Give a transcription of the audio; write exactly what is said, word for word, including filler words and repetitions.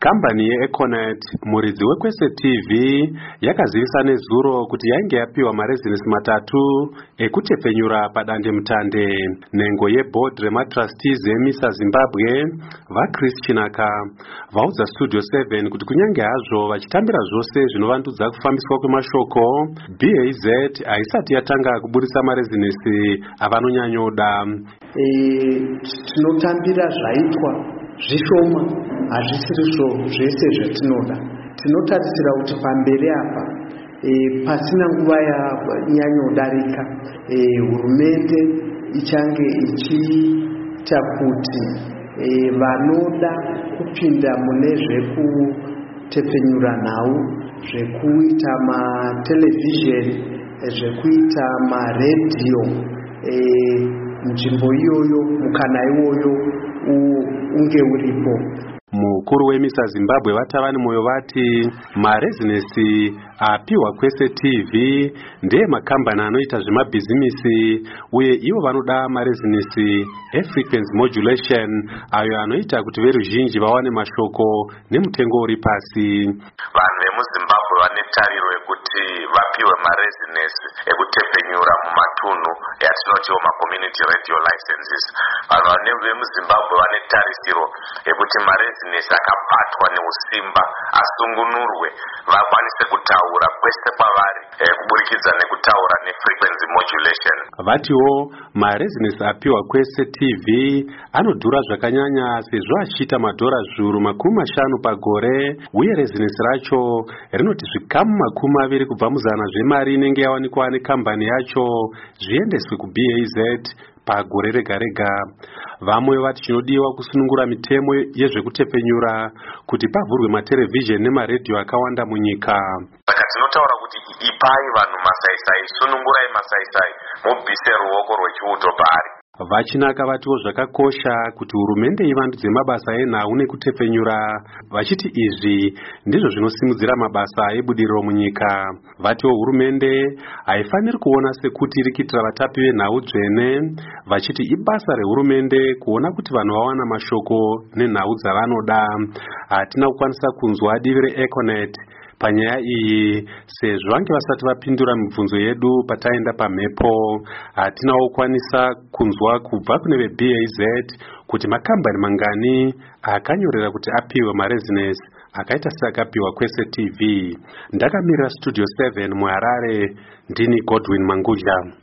Kambani yeEconet, muridzi wekwese T V, yakazivisa nezuro kuti yainge yapiwa marezinesi matatu ekutepfenyura padande mutande. Nhengo yeboard rematrustees eMISA Zimbabwe, vaChris Chinaka, vaudza Studio seven kuti kunyange hazvo vachitambira zvose zvinovandudza kufambiswa kwemashoko, B A Z haisati yatanga kuburisa marezinesi avanonyanyoda. E, tinotambira zvaitwa zvishoma, hazvisizvo zvese zvatinoda. Tinotarisira kuti pamberi apa e, pasina nguva yanyanyodarika e, hurumende ichange ichiita kuti e, vanoda kupinda mune zvekutepfenyura nhau, zvekuita matelevhizheni, zvekuita maredhiyo, e, nzvimbo iyoyo, mukana iwoyo unge uripo. Mukuru weMISA Zimbabwe vatavani moyo vati marezinesi apiwa kwese T V ndeye makambani anoita zvemabhizimisi uye ivo vanoda marezinesi efrequency modulation ayo anoita kuti veruzhinji vawane mashoko nemutengo uri pasi. Vanhu vemuZimbabwe vane tariro yekuti vapiwe marezinesi ekutepfenyura mumatunhu yatinotiwo macommunity radio licenses. Vanhu vemuZimbabwe vane tarisiro yekuti marezinesi akabatwa neusimba asungunurwe vakwanise kutaura kwese kwavari kuburikidza nekutaura nefrequency modulation. Vatiwo marezinesi apiwa kwese T V anodhura zvakanyanya sezvo achiita madhora zviuru makumi mashanu pagore, uye rezinesi racho rinoti zvikamu makumi maviri kubva muzana zvemari inenge yawanikwa nekambani yacho zviendeswe ku B A Z pagore rega rega. Vamwe vati chinodiwa kusunungura mitemo yezvekutepfenyura kuti pavhurwe matelevhizheni nemaredhiyo akawanda munyika. Saka tinotaura kuti ipai vanhu masaisai, sunungurai masaisai, mubvise ruoko rwechiuto paari. Vachinaka vatiwo zvakakosha kuti hurumende ivandudze mabasa enhau nekutepfenyura, vachiti izvi ndizvo zvinosimudzira mabasa ebudiriro munyika. Vatiwo hurumende haifaniri kuona sekuti iri kuitira vatapi venhau dzvene, vachiti ibasa rehurumende kuona kuti vanhu vawana mashoko nenhau dzavanoda. Hatina kukwanisa kunzwa divi reEconet panyaya iyi sezvo vange vasati vapindura mibvunzo yedu pataenda pamhepo. Hatinawo kukwanisa kunzwa kubva kune ve B A Z kuti makambani mangani akanyorera kuti apiwe marezinesi akaita seakapiwa kwese T V. Ndakamirira Studio seven muHarare, ndini Godwin Manguja.